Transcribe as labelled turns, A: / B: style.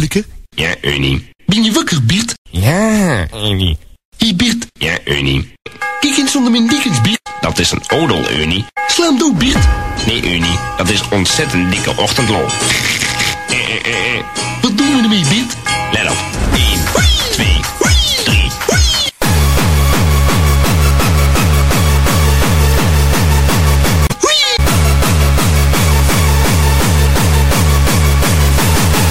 A: flikker?
B: Ja, Eunie.
A: Ben je wakker, Bert?
B: Ja, Eunie.
A: Hé, Bert.
B: Ja, Eunie.
A: Kijk eens onder mijn dekens, Bert.
B: Dat is een odel, Eunie.
A: Sla hem dood, Bert.
B: Nee, Eunie. Dat is ontzettend dikke ochtendlol.
A: Wat doen we ermee, Bert?